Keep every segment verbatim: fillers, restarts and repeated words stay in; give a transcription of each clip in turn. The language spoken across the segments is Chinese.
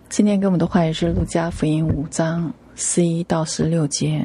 今天给我们的话语是路加福音五章十一到十六节。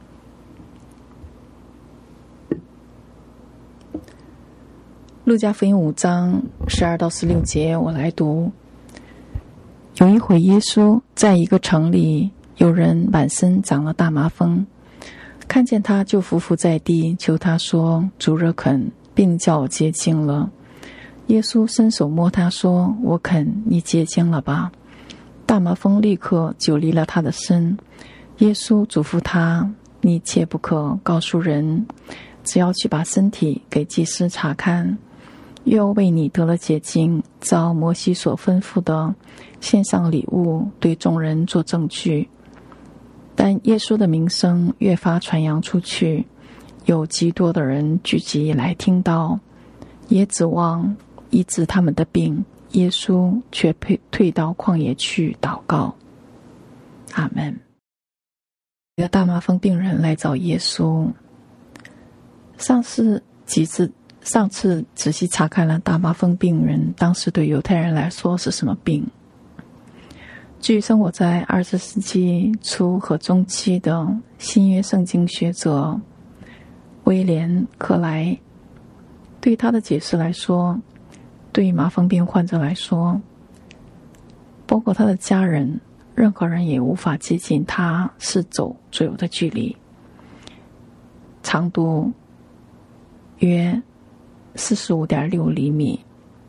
路加福音五章十二到十六节，我来读。有一回，耶稣在一个城里，有人满身长了大麻风，看见他就伏伏在地，求他说：“主若肯，并叫我洁净了。”耶稣伸手摸他说：“我肯，你洁净了吧。”大麻风立刻就离了他的身。耶稣嘱咐他：“你切不可告诉人，只要去把身体给祭司查看，又为你得了洁净，照摩西所吩咐的，献上礼物，对众人做证据。”但耶稣的名声越发传扬出去，有极多的人聚集来听道，也指望医治他们的病。耶稣却退退到旷野去祷告。阿们。一个大麻风病人来找耶稣，上次几次上次仔细查看了大麻风病人当时对犹太人来说是什么病。据生活在二十世纪初和中期的新约圣经学者威廉克莱对他的解释来说，对于麻风病患者来说，包括他的家人，任何人也无法接近他是走左右的距离，长度约 四十五点六厘米，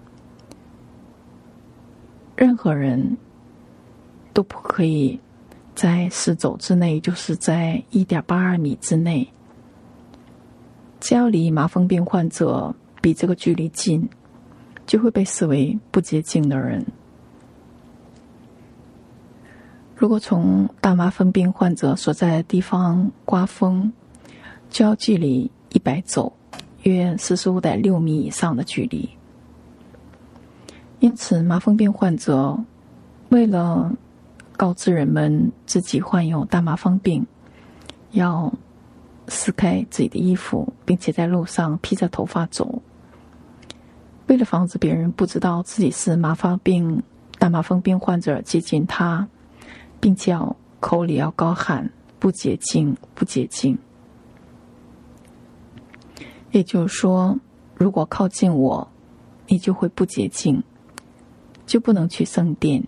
任何人都不可以在十肘之内，就是在 一点八二米之内。只要离麻风病患者比这个距离近，就会被视为不洁净的人。如果从大麻风病患者所在的地方刮风，就要距离一百肘，约 四十五点六米以上的距离。因此麻风病患者为了告知人们自己患有大麻风病，要撕开自己的衣服，并且在路上披着头发走。为了防止别人不知道自己是麻风病大麻风病患者接近他，并且要口里要高喊不洁净不洁净。也就是说，如果靠近我，你就会不洁净，就不能去圣殿。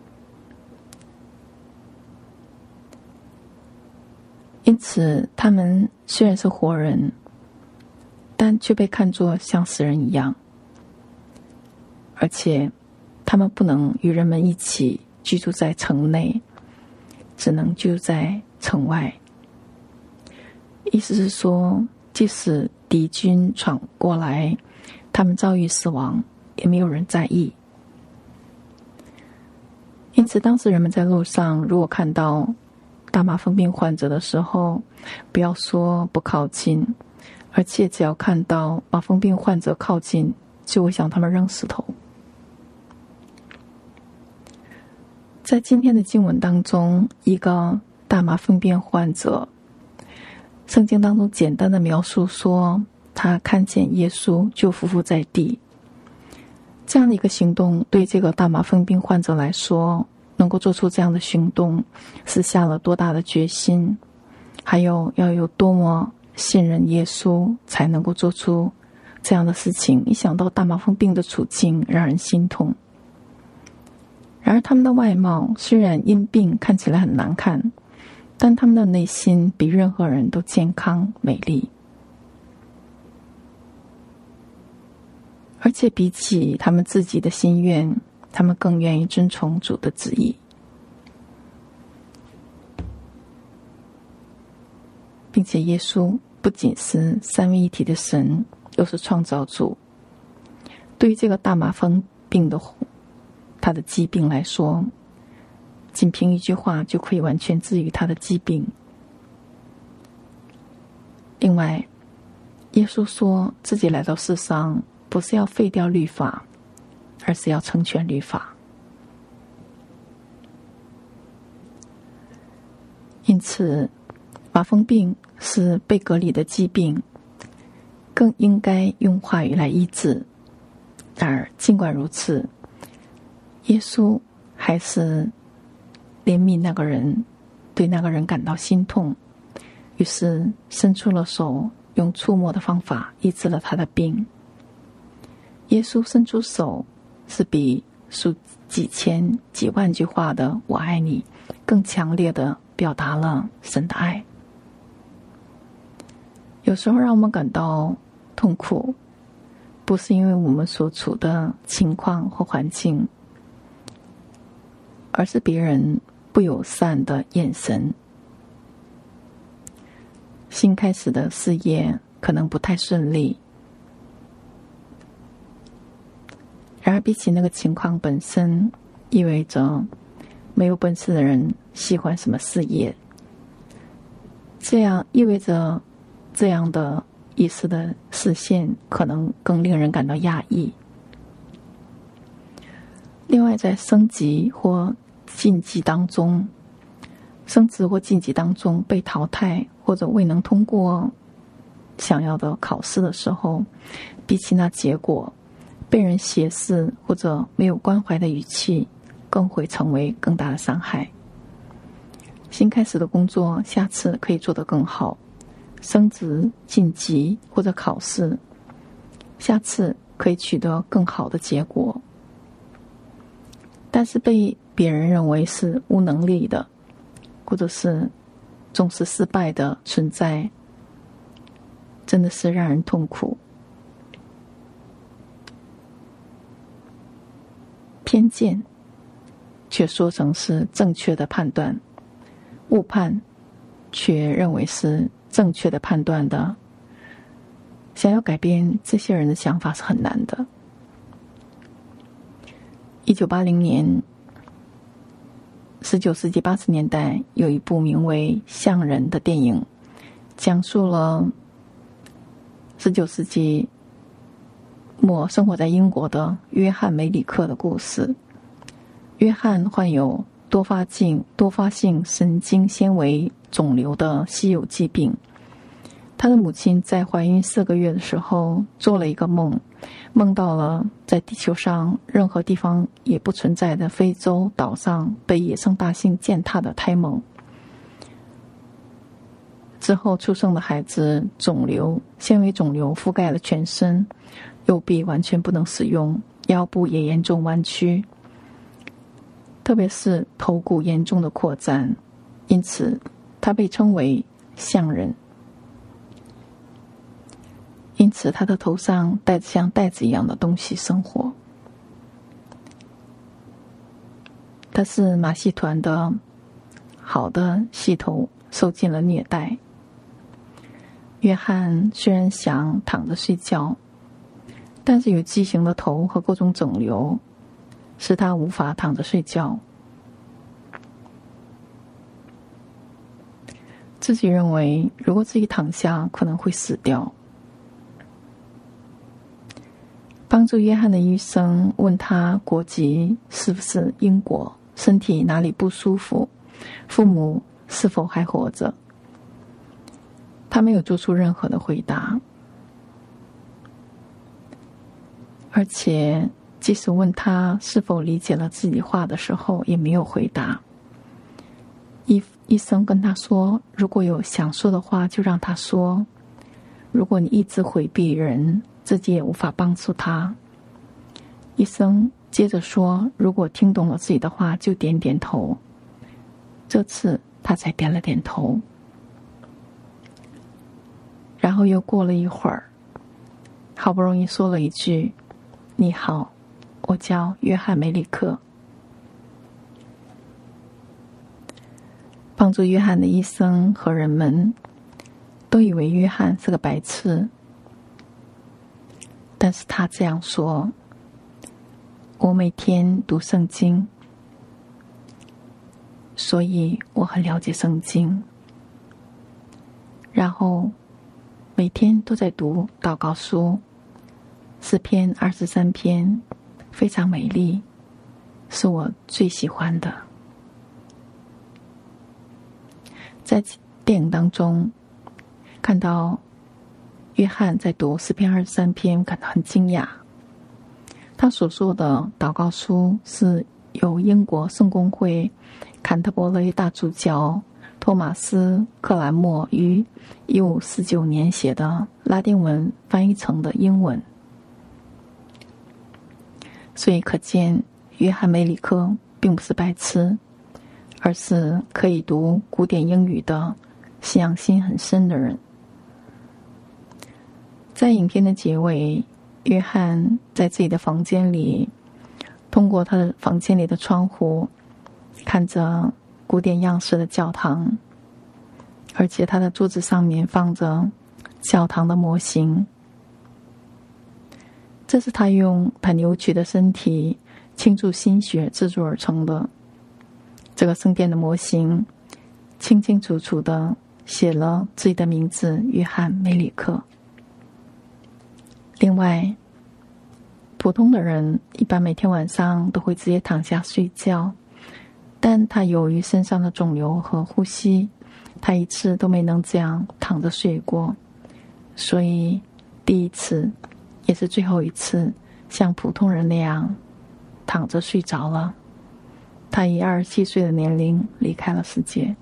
因此他们虽然是活人，但却被看作像死人一样，而且他们不能与人们一起居住在城内，只能居住在城外。意思是说，即使敌军闯过来，他们遭遇死亡，也没有人在意。因此当时人们在路上如果看到大麻风病患者的时候，不要说不靠近，而且只要看到麻风病患者靠近，就会向他们扔石头。在今天的经文当中，一个大麻风病患者，圣经当中简单的描述说，他看见耶稣就伏伏在地。这样的一个行动对这个大麻风病患者来说，能够做出这样的行动是下了多大的决心，还有要有多么信任耶稣才能够做出这样的事情。一想到大麻风病的处境，让人心痛。然而他们的外貌虽然因病看起来很难看，但他们的内心比任何人都健康美丽，而且比起他们自己的心愿，他们更愿意遵从主的旨意，并且耶稣不仅是三位一体的神，又是创造主。对于这个大麻风病的他的疾病来说，仅凭一句话就可以完全治愈他的疾病。另外，耶稣说自己来到世上不是要废掉律法，而是要成全律法。因此麻风病是被隔离的疾病，更应该用话语来医治。然而尽管如此，耶稣还是怜悯那个人，对那个人感到心痛，于是伸出了手，用触摸的方法医治了他的病。耶稣伸出手，是比数几千几万句话的我爱你更强烈的表达了神的爱。有时候让我们感到痛苦，不是因为我们所处的情况或环境，而是别人不友善的眼神。新开始的事业可能不太顺利，然而比起那个情况本身，意味着没有本事的人喜欢什么事业，这样意味着这样的意识的实现可能更令人感到压抑。另外，在升级或晋级当中，升职或晋级当中被淘汰或者未能通过想要的考试的时候，比起那结果，被人斜视或者没有关怀的语气更会成为更大的伤害。新开始的工作下次可以做得更好，升职晋级或者考试下次可以取得更好的结果，但是被别人认为是无能力的，或者是总是失败的存在，真的是让人痛苦。偏见却说成是正确的判断，误判却认为是正确的判断的，想要改变这些人的想法是很难的。一九八零年，十九世纪八十年代，有一部名为《像人》的电影，讲述了十九世纪末生活在英国的约翰·梅里克的故事。约翰患有多发性多发性神经纤维肿瘤的稀有疾病。他的母亲在怀孕四个月的时候做了一个梦，梦到了在地球上任何地方也不存在的非洲岛上被野生大猩践踏的胎梦。之后出生的孩子肿瘤纤维肿瘤覆盖了全身，右臂完全不能使用，腰部也严重弯曲，特别是头骨严重的扩展，因此他被称为像人。因此他的头上戴着像袋子一样的东西生活。他是马戏团的好的戏头受尽了虐待。约翰虽然想躺着睡觉，但是有畸形的头和各种肿瘤使他无法躺着睡觉。自己认为如果自己躺下可能会死掉。帮助约翰的医生问他国籍是不是英国，身体哪里不舒服，父母是否还活着。他没有做出任何的回答，而且即使问他是否理解了自己话的时候也没有回答。医医生跟他说，如果有想说的话就让他说，如果你一直回避人，自己也无法帮助他。医生接着说，如果听懂了自己的话就点点头。这次他才点了点头。然后又过了一会儿，好不容易说了一句，你好，我叫约翰·梅里克。帮助约翰的医生和人们都以为约翰是个白痴，但是他这样说，我每天读圣经，所以我很了解圣经，然后每天都在读祷告书，诗篇二十三篇非常美丽，是我最喜欢的。在电影当中看到约翰在读诗篇二十三篇，感到很惊讶。他所说的祷告书是由英国圣公会坎特伯雷大主教托马斯·克兰默于一五四九年写的拉丁文翻译成的英文。所以可见，约翰·梅里克并不是白痴，而是可以读古典英语的信仰心很深的人。在影片的结尾，约翰在自己的房间里，通过他的房间里的窗户，看着古典样式的教堂，而且他的桌子上面放着教堂的模型。这是他用他扭曲的身体倾注心血制作而成的。这个圣殿的模型清清楚楚地写了自己的名字约翰·梅里克。另外，普通的人一般每天晚上都会直接躺下睡觉，但他由于身上的肿瘤和呼吸，他一次都没能这样躺着睡过，所以第一次也是最后一次像普通人那样躺着睡着了。他以二十七岁的年龄离开了世界。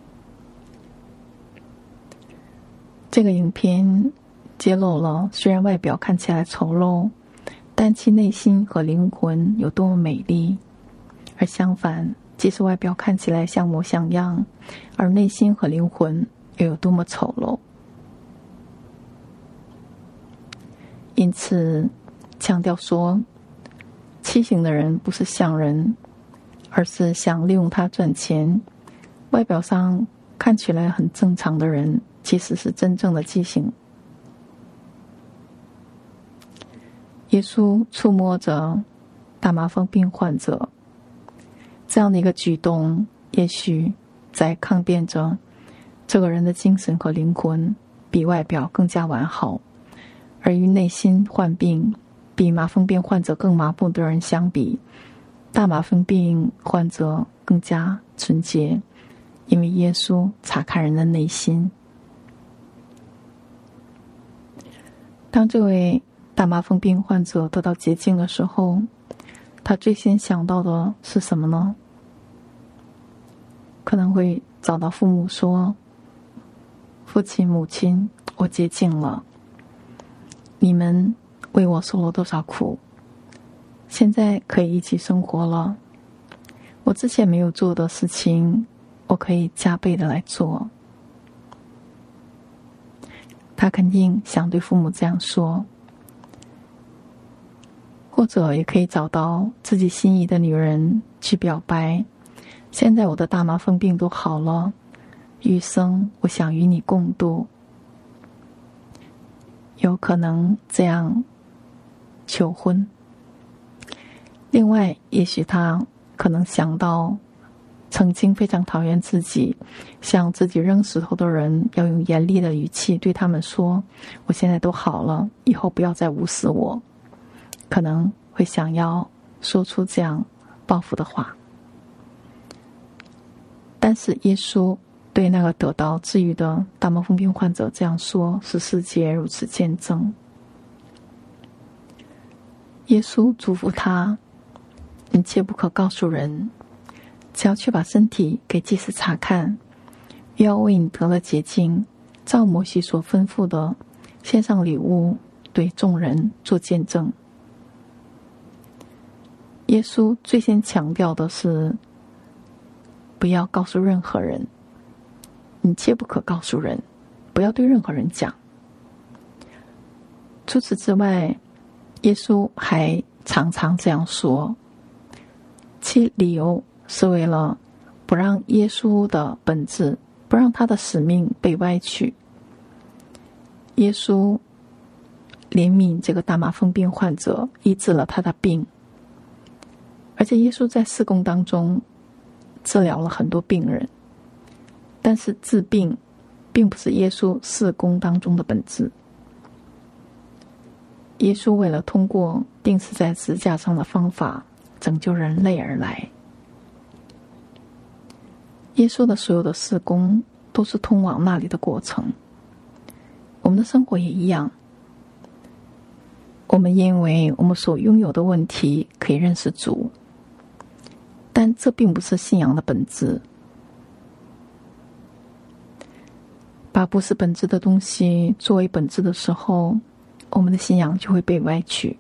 这个影片揭露了虽然外表看起来丑陋，但其内心和灵魂有多么美丽，而相反，即使外表看起来像模像样，而内心和灵魂又有多么丑陋。因此强调说，畸形的人不是像人，而是想利用他赚钱。外表上看起来很正常的人，其实是真正的畸形。耶稣触摸着大麻风病患者，这样的一个举动，也许在抗辩着这个人的精神和灵魂比外表更加完好，而与内心患病比麻风病患者更麻木的人相比，大麻风病患者更加纯洁，因为耶稣察看人的内心。当这位大麻风病患者得到洁净的时候，他最先想到的是什么呢？可能会找到父母说，父亲母亲，我洁净了，你们为我受了多少苦，现在可以一起生活了，我之前没有做的事情，我可以加倍的来做。他肯定想对父母这样说，或者也可以找到自己心仪的女人去表白，现在我的大麻风病都好了，余生我想与你共度。有可能这样求婚。另外，也许他可能想到曾经非常讨厌自己，向自己扔石头的人，要用严厉的语气对他们说，我现在都好了，以后不要再无视我。可能会想要说出这样报复的话。但是耶稣对那个得到治愈的大麻风病患者这样说，使世界如此见证。耶稣嘱咐他，你切不可告诉人，只要去把身体给祭司查看，又要为你得了洁净，照摩西所吩咐的献上礼物，对众人做见证。耶稣最先强调的是，不要告诉任何人，你切不可告诉人，不要对任何人讲。除此之外，耶稣还常常这样说，其理由是为了不让耶稣的本质，不让他的使命被歪曲。耶稣怜悯这个大麻风病患者，医治了他的病，而且耶稣在事工当中治疗了很多病人，但是治病并不是耶稣事工当中的本质。耶稣为了通过钉死在十字架上的方法拯救人类而来。耶稣的所有的事工都是通往那里的过程。我们的生活也一样，我们因为我们所拥有的问题可以认识主， 但这并不是信仰的本质。把不是本质的东西作为本质的时候，我们的信仰就会被歪曲。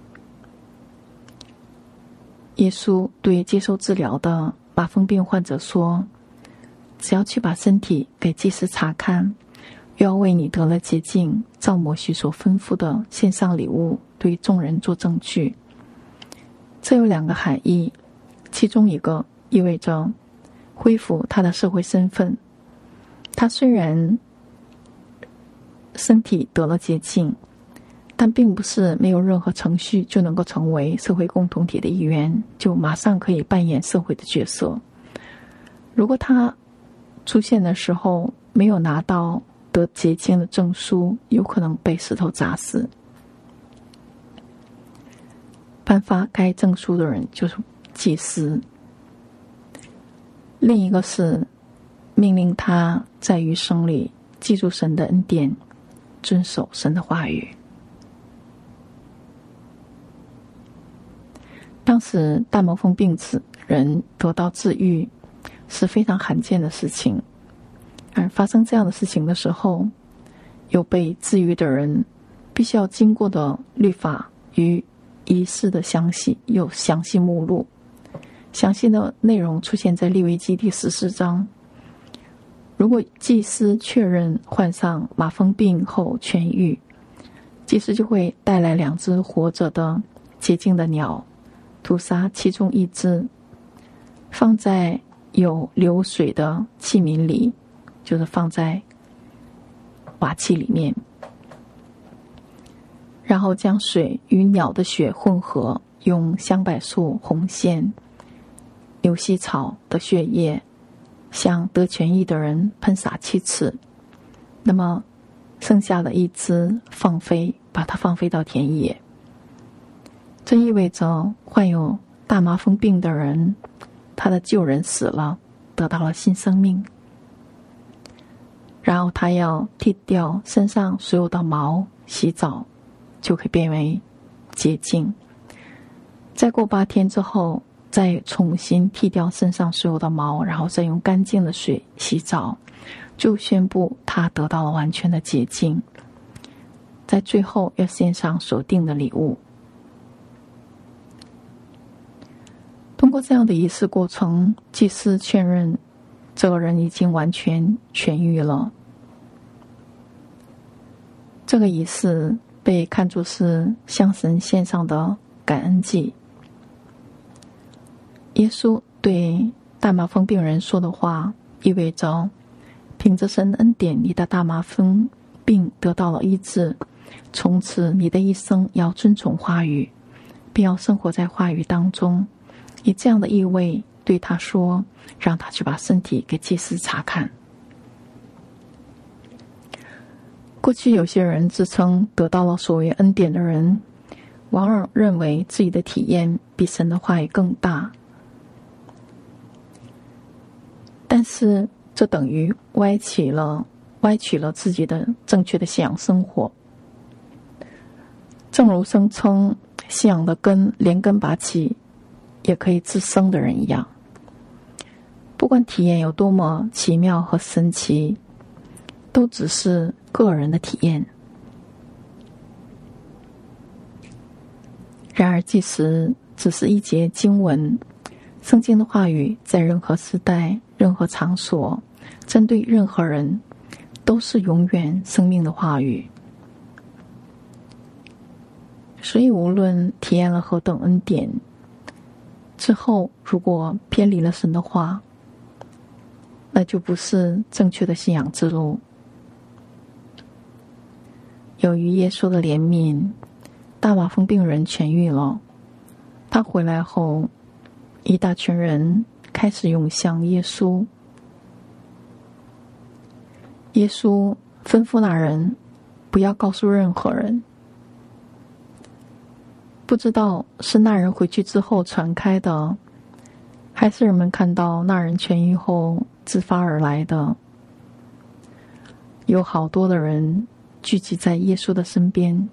耶稣对接受治疗的麻风病患者说，只要去把身体给祭司查看，又要为你得了洁净，照摩西所吩咐的献上礼物，对众人做证据。这有两个含义，其中一个意味着恢复他的社会身份。他虽然身体得了洁净，但并不是没有任何程序就能够成为社会共同体的一员，就马上可以扮演社会的角色。如果他出现的时候没有拿到得洁净的证书，有可能被石头砸死。颁发该证书的人就是祭司。另一个是命令他在余生里记住神的恩典，遵守神的话语。当时大麻风病人得到治愈是非常罕见的事情，而发生这样的事情的时候，有被治愈的人必须要经过的律法与仪式的详细有详细目录，详细的内容出现在利未记第十四章。如果祭司确认患上麻风病后痊愈，祭司就会带来两只活着的洁净的鸟，屠杀其中一只，放在有流水的器皿里，就是放在瓦器里面，然后将水与鸟的血混合，用香柏树、红线、牛膝草的血液向得痊愈的人喷洒七次，那么剩下的一只放飞，把它放飞到田野。这意味着患有大麻风病的人，他的旧人死了，得到了新生命。然后他要剃掉身上所有的毛，洗澡就可以变为洁净。再过八天之后，再重新剃掉身上所有的毛，然后再用干净的水洗澡，就宣布他得到了完全的洁净。在最后要献上所定的礼物。通过这样的仪式过程，祭司确认这个人已经完全痊愈了。这个仪式被看作是向神献上的感恩祭。耶稣对大麻风病人说的话，意味着凭着神恩典，你的大麻风病得到了医治，从此你的一生要遵从话语，并要生活在话语当中。以这样的意味对他说，让他去把身体给祭司查看。过去有些人自称得到了所谓恩典的人，往往认为自己的体验比神的话语更大，但是这等于歪曲了歪曲了自己的正确的信仰生活。正如声称信仰的根连根拔起也可以自生的人一样，不管体验有多么奇妙和神奇，都只是个人的体验。然而即使只是一节经文，圣经的话语在任何时代、任何场所，针对任何人，都是永远生命的话语。所以无论体验了何等恩典，之后如果偏离了神的话，那就不是正确的信仰之路。由于耶稣的怜悯，大麻风病人痊愈了。他回来后，一大群人开始涌向耶稣。耶稣吩咐那人不要告诉任何人。不知道是那人回去之后传开的，还是人们看到那人痊愈后自发而来的。有好多的人聚集在耶稣的身边，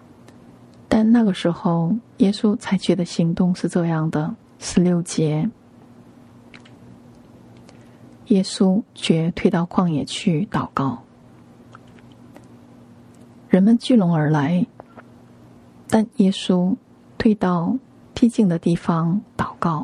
但那个时候耶稣采取的行动是这样的：十六节， 耶稣却退到旷野去祷告。人们聚拢而来，但耶稣退到僻静的地方祷告。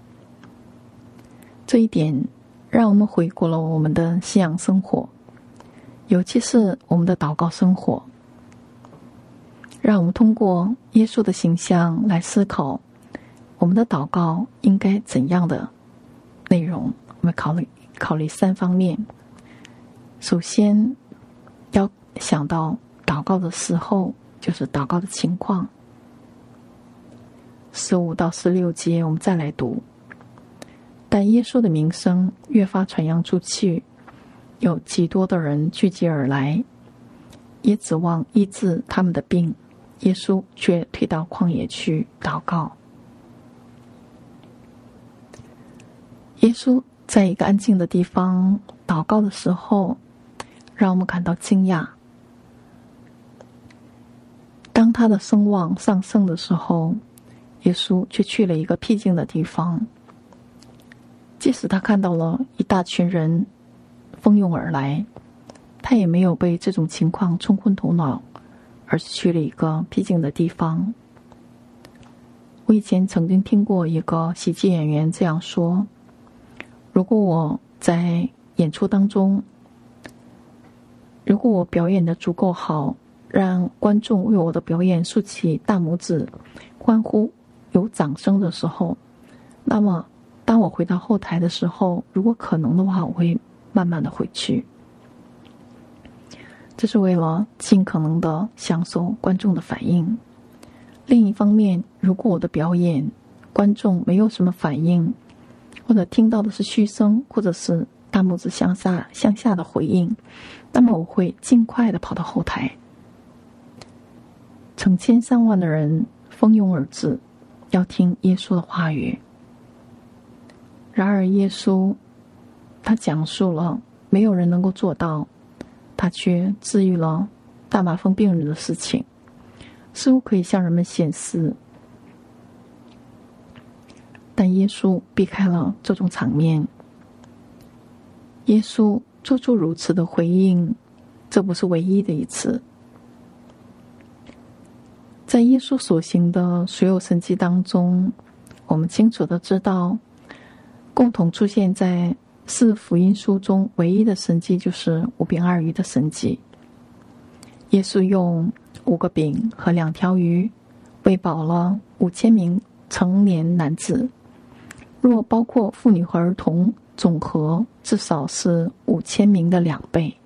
这一点让我们回顾了我们的信仰生活，尤其是我们的祷告生活。让我们通过耶稣的形象来思考我们的祷告应该怎样的内容。我们考虑考虑三方面。首先要想到祷告的时候，就是祷告的情况。十五到十六节我们再来读。但耶稣的名声越发传扬出去，有极多的人聚集而来，也指望医治他们的病。耶稣却退到旷野去祷告。耶稣在一个安静的地方祷告的时候，让我们感到惊讶。当他的声望上升的时候，耶稣却去了一个僻静的地方。即使他看到了一大群人蜂拥而来，他也没有被这种情况冲昏头脑，而是去了一个僻静的地方。我以前曾经听过一个喜剧演员这样说：如果我在演出当中，如果我表演得足够好，让观众为我的表演竖起大拇指欢呼有掌声的时候，那么当我回到后台的时候，如果可能的话，我会慢慢的回去。这是为了尽可能的享受观众的反应。另一方面，如果我的表演观众没有什么反应，或者听到的是嘘声，或者是大拇指向下向下的回应，那么我会尽快的跑到后台。成千上万的人蜂拥而至，要听耶稣的话语。然而耶稣他讲述了没有人能够做到，他却治愈了大麻风病人的事情，似乎可以向人们显示。但耶稣避开了这种场面。耶稣做出如此的回应，这不是唯一的一次。在耶稣所行的所有神迹当中，我们清楚的知道，共同出现在四福音书中唯一的神迹就是五饼二鱼的神迹。耶稣用五个饼和两条鱼喂饱了五千名成年男子，若包括妇女和儿童，总和至少是五千名的两倍。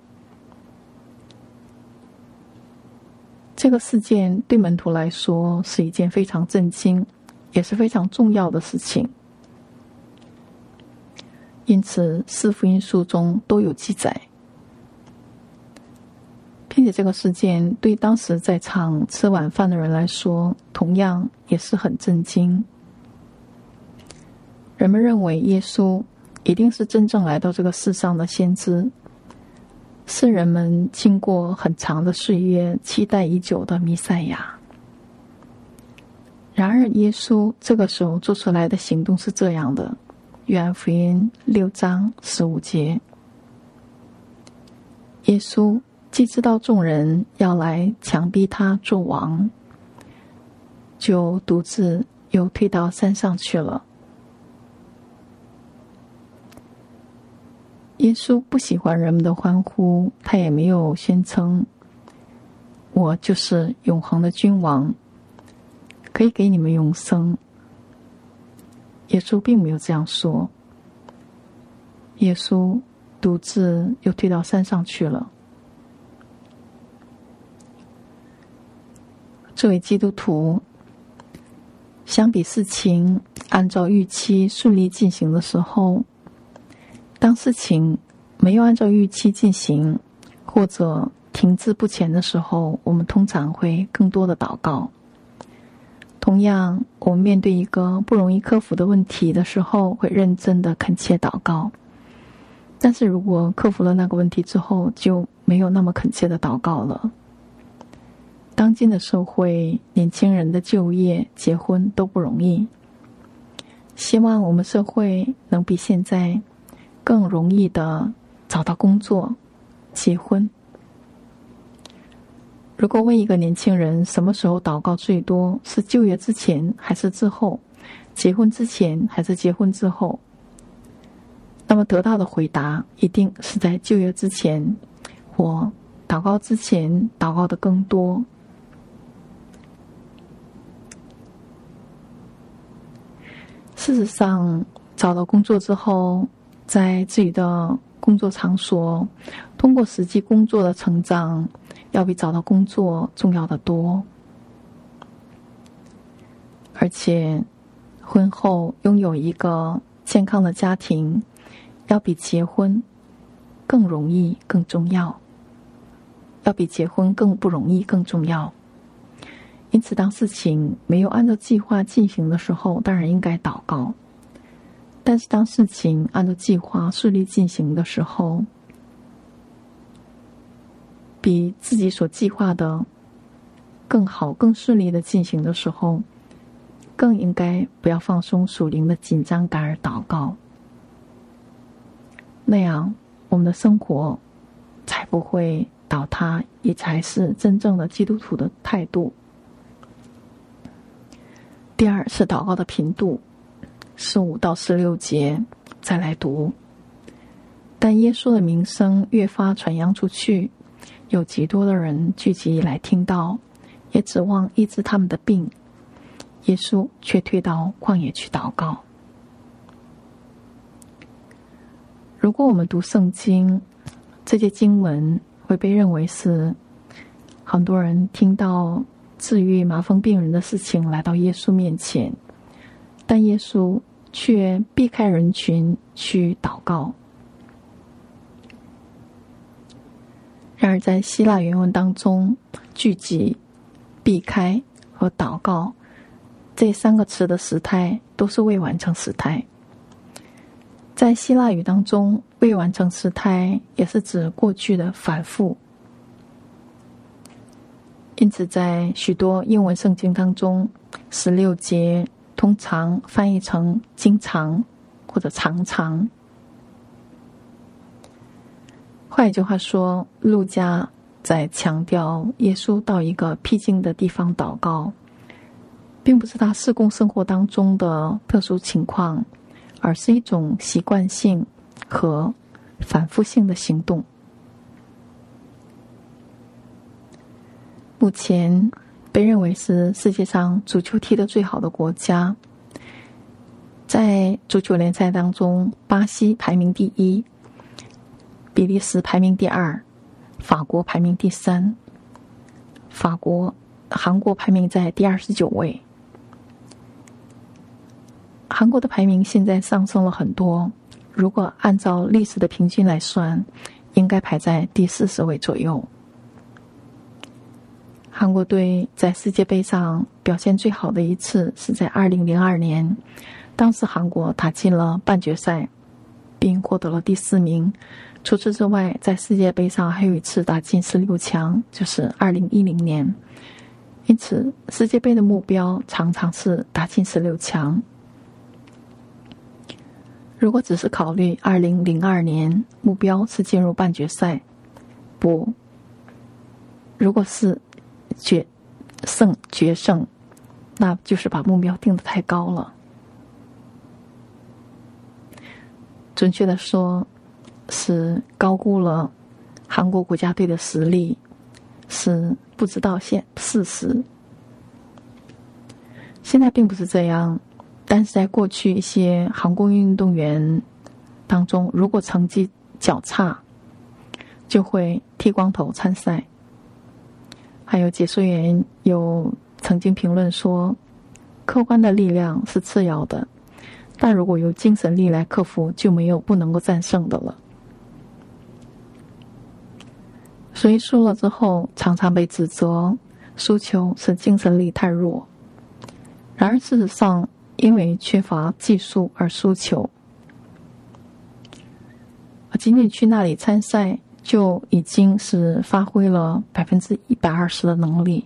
这个事件对门徒来说是一件非常震惊，也是非常重要的事情。因此四福音书中都有记载，并且这个事件对当时在场吃晚饭的人来说同样也是很震惊。人们认为耶稣一定是真正来到这个世上的先知，是人们经过很长的岁月期待已久的弥赛亚。然而耶稣这个时候做出来的行动是这样的，约翰福音六章十五节，耶稣既知道众人要来强逼他做王，就独自又退到山上去了。耶稣不喜欢人们的欢呼，他也没有宣称我就是永恒的君王，可以给你们永生。耶稣并没有这样说。耶稣独自又退到山上去了。作为基督徒，相比事情按照预期顺利进行的时候，当事情没有按照预期进行，或者停滞不前的时候，我们通常会更多的祷告。同样，我们面对一个不容易克服的问题的时候，会认真的恳切祷告。但是如果克服了那个问题之后，就没有那么恳切的祷告了。当今的社会，年轻人的就业、结婚都不容易。希望我们社会能比现在更容易的找到工作、结婚。如果问一个年轻人什么时候祷告最多，是就业之前还是之后，结婚之前还是结婚之后，那么得到的回答一定是在就业之前，或祷告之前祷告的更多。事实上，找到工作之后，在自己的工作场所，通过实际工作的成长，要比找到工作重要的多。而且，婚后拥有一个健康的家庭，要比结婚更容易、更重要。要比结婚更不容易、更重要。因此，当事情没有按照计划进行的时候，当然应该祷告。但是，当事情按照计划顺利进行的时候，比自己所计划的更好、更顺利的进行的时候，更应该不要放松属灵的紧张感而祷告。那样，我们的生活才不会倒塌，也才是真正的基督徒的态度。第二是祷告的频度，十五到十六节再来读。但耶稣的名声越发传扬出去，有极多的人聚集来听到，也指望医治他们的病。耶稣却退到旷野去祷告。如果我们读圣经，这些经文会被认为是很多人听到治愈麻风病人的事情来到耶稣面前，但耶稣却避开人群去祷告。然而在希腊原文当中，聚集、避开和祷告这三个词的时态都是未完成时态。在希腊语当中，未完成时态也是指过去的反复。因此在许多英文圣经当中，十六节通常翻译成经常或者常常。换一句话说，路加在强调耶稣到一个僻静的地方祷告，并不是他事工生活当中的特殊情况，而是一种习惯性和反复性的行动。目前被认为是世界上足球踢得最好的国家，在足球联赛当中，巴西排名第一，比利时排名第二，法国排名第三，法国、韩国排名在第二十九位。韩国的排名现在上升了很多，如果按照历史的平均来算，应该排在第四十位左右。韩国队在世界杯上表现最好的一次是在二零零二年，当时韩国打进了半决赛，并获得了第四名。除此之外，在世界杯上还有一次打进十六强，就是二零一零年。因此，世界杯的目标常常是打进十六强。如果只是考虑二零零二年目标是进入半决赛，不，如果是决胜决胜，那就是把目标定得太高了。准确的说，是高估了韩国国家队的实力，是不知道现事实。现在并不是这样，但是在过去一些韩国运动员当中，如果成绩较差，就会剃光头参赛。还有解说员有曾经评论说，客观的力量是次要的，但如果有精神力来克服，就没有不能够战胜的了。所以输了之后常常被指责输球是精神力太弱，然而事实上因为缺乏技术而输球，仅仅去那里参赛就已经是发挥了百分之一百二十的能力。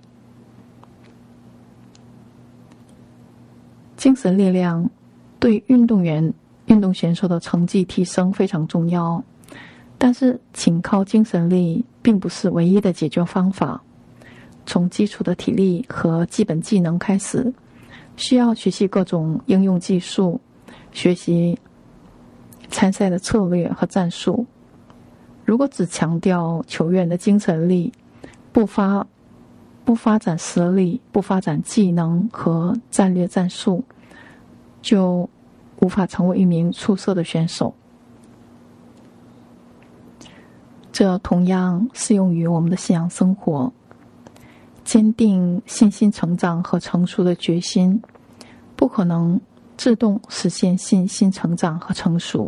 精神力量对运动员运动动选手的成绩提升非常重要，但是仅靠精神力并不是唯一的解决方法。从基础的体力和基本技能开始，需要学习各种应用技术，学习参赛的策略和战术。如果只强调球员的精神力，不发不发展实力，不发展技能和战略战术，就无法成为一名出色的选手。这同样适用于我们的信仰生活。坚定信心成长和成熟的决心，不可能自动实现信心成长和成熟。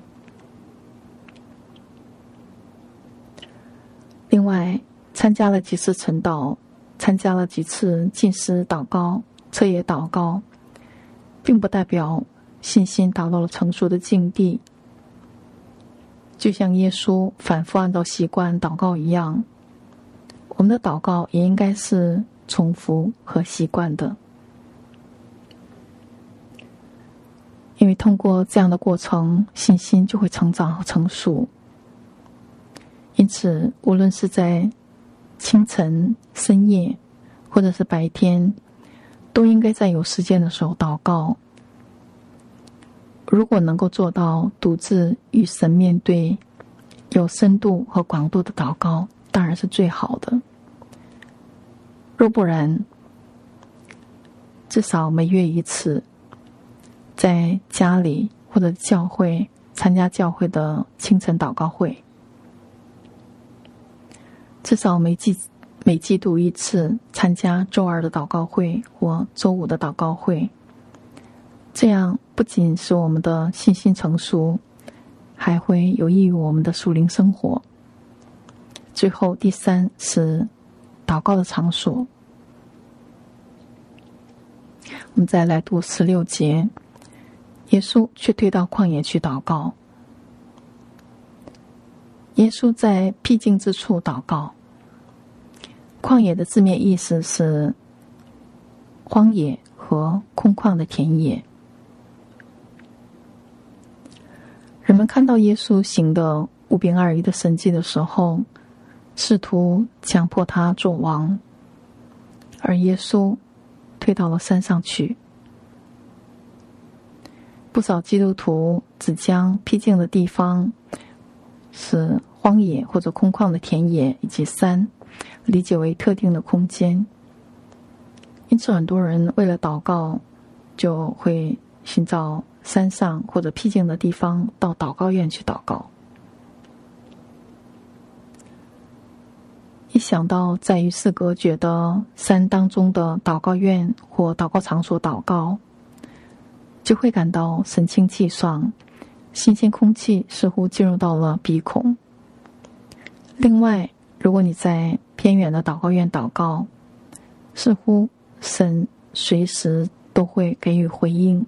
另外，参加了几次晨祷，参加了几次禁食祷告、彻夜祷告，并不代表信心达到了成熟的境地。就像耶稣反复按照习惯祷告一样，我们的祷告也应该是重复和习惯的。因为通过这样的过程，信心就会成长和成熟。因此，无论是在清晨、深夜，或者是白天，都应该在有时间的时候祷告。如果能够做到独自与神面对，有深度和广度的祷告，当然是最好的。若不然，至少每月一次，在家里或者教会参加教会的清晨祷告会，至少每季每季度一次参加周二的祷告会或周五的祷告会。这样不仅使我们的信心成熟，还会有益于我们的属灵生活。最后，第三是祷告的场所。我们再来读十六节，耶稣却退到旷野去祷告。耶稣在僻静之处祷告。旷野的字面意思是荒野和空旷的田野。人们看到耶稣行的五饼二鱼的神迹的时候，试图强迫他做王，而耶稣退到了山上去。不少基督徒只将僻静的地方是荒野或者空旷的田野以及山理解为特定的空间，因此很多人为了祷告就会寻找山上或者僻静的地方到祷告院去祷告。一想到在与世隔绝的山当中的祷告院或祷告场所祷告，就会感到神清气爽，新鲜空气似乎进入到了鼻孔。另外，如果你在偏远的祷告院祷告，似乎神随时都会给予回应。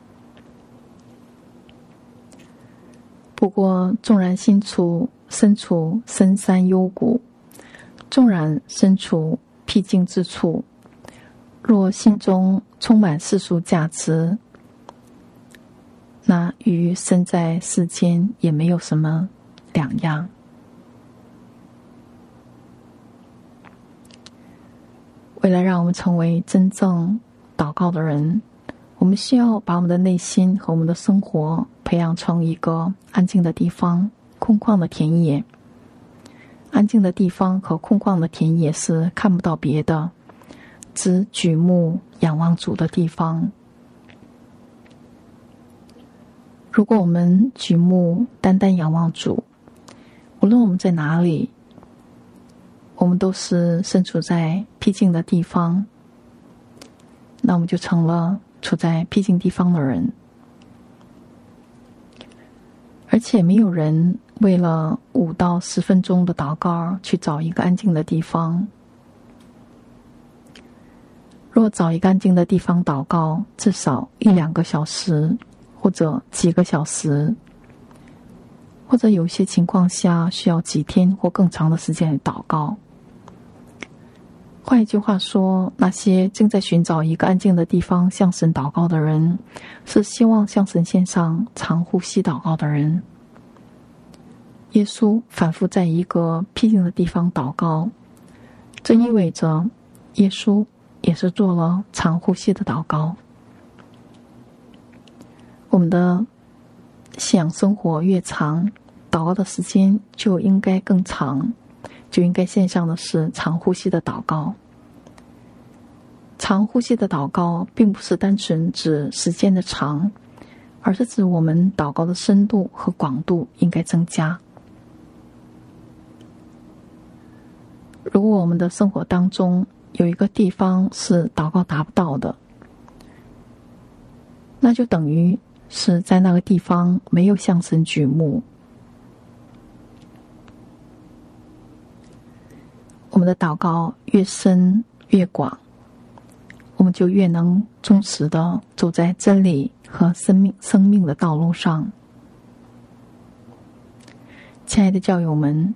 不过，纵然身处身处深山幽谷，纵然身处僻静之处，若心中充满世俗价值，那与身在世间也没有什么两样。为了让我们成为真正祷告的人，我们需要把我们的内心和我们的生活培养成一个安静的地方，空旷的田野。安静的地方和空旷的田野是看不到别的，只举目仰望主的地方。如果我们举目单单仰望主，无论我们在哪里，我们都是身处在僻静的地方，那我们就成了处在僻静地方的人。而且没有人为了五到十分钟的祷告去找一个安静的地方。若找一个安静的地方祷告，至少一两个小时，或者几个小时，或者有些情况下需要几天或更长的时间来祷告。 换一句话说，那些正在寻找一个安静的地方向神祷告的人，是希望向神献上长呼吸祷告的人。耶稣反复在一个僻静的地方祷告，这意味着耶稣也是做了长呼吸的祷告。我们的信仰生活越长，祷告的时间就应该更长，就应该献上的是长呼吸的祷告。长呼吸的祷告并不是单纯指时间的长，而是指我们祷告的深度和广度应该增加。如果我们的生活当中有一个地方是祷告达不到的，那就等于是在那个地方没有向神举目。我们的祷告越深越广，我们就越能忠实地走在真理和生命生命的道路上。亲爱的教友们，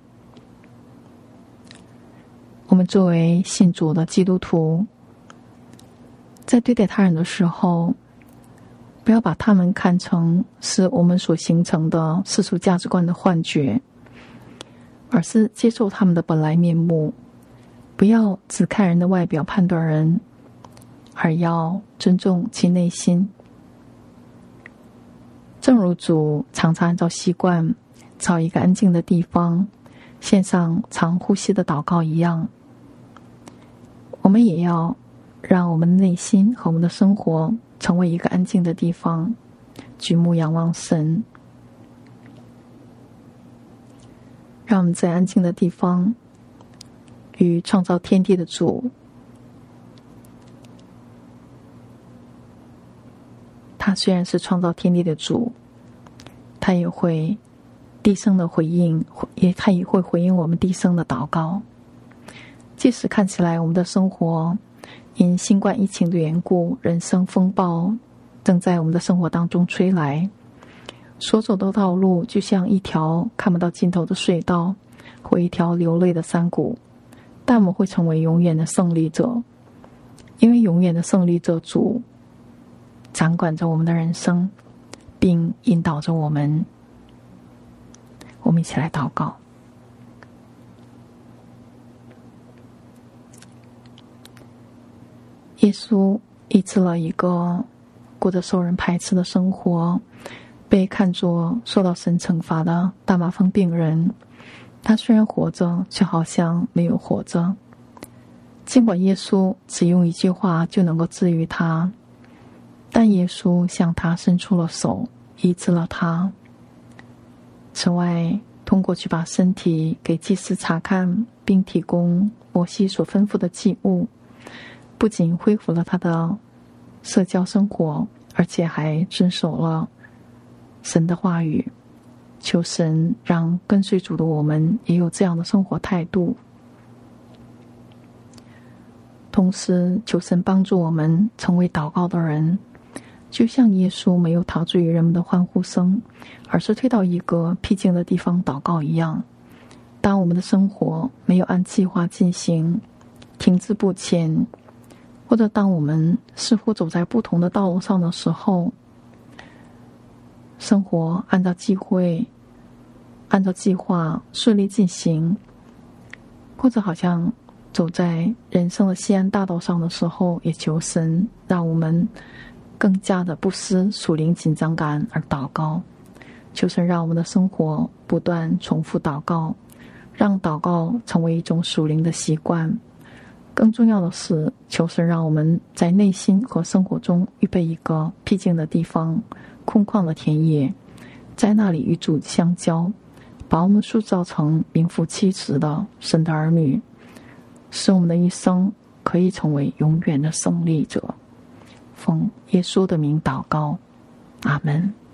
我们作为信主的基督徒，在对待他人的时候，不要把他们看成是我们所形成的世俗价值观的幻觉，而是接受他们的本来面目。不要只看人的外表判断人，而要尊重其内心。正如主常常按照习惯找一个安静的地方献上长呼吸的祷告一样，我们也要让我们的内心和我们的生活成为一个安静的地方，举目仰望神。让我们在安静的地方与创造天地的主，他虽然是创造天地的主，他也会低声的回应，也他也会回应我们低声的祷告。即使看起来我们的生活因新冠疫情的缘故，人生风暴正在我们的生活当中吹来，所走的道路就像一条看不到尽头的隧道，或一条流泪的山谷，但我们会成为永远的胜利者，因为永远的胜利者主掌管着我们的人生，并引导着我们。我们一起来祷告。耶稣医治了一个过着受人排斥的生活，被看作受到神惩罚的大麻风病人。他虽然活着，却好像没有活着。尽管耶稣只用一句话就能够治愈他，但耶稣向他伸出了手，医治了他。此外，通过去把身体给祭司查看，并提供摩西所吩咐的祭物，不仅恢复了他的社交生活，而且还遵守了神的话语。求神让跟随主的我们也有这样的生活态度，同时求神帮助我们成为祷告的人，就像耶稣没有陶醉于人们的欢呼声，而是退到一个僻静的地方祷告一样。当我们的生活没有按计划进行，停滞不前，或者当我们似乎走在不同的道路上的时候，生活按照机会按照计划顺利进行，或者好像走在人生的西安大道上的时候，也求神让我们更加的不失属灵紧张感而祷告。求神让我们的生活不断重复祷告，让祷告成为一种属灵的习惯。更重要的是，求神让我们在内心和生活中预备一个僻静的地方，空旷的田野，在那里与主相交，把我们塑造成名副其实的神的儿女，使我们的一生可以成为永远的胜利者。奉耶稣的名祷告，阿们。